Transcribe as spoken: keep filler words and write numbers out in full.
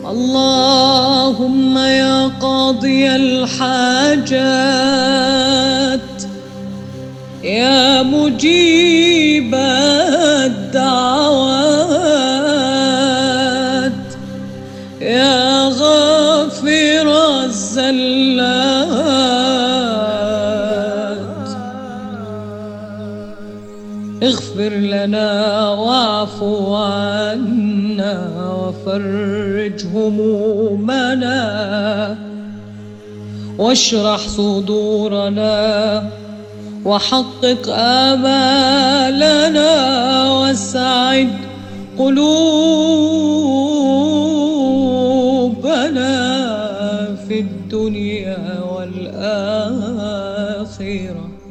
اللهم يا قاضي الحاجات، يا مجيب الدعوات، يا غافر الزلات، اغفر لنا واعف عنا وفرج همومنا واشرح صدورنا وحقق آمالنا وسعد قلوبنا في الدنيا والآخرة.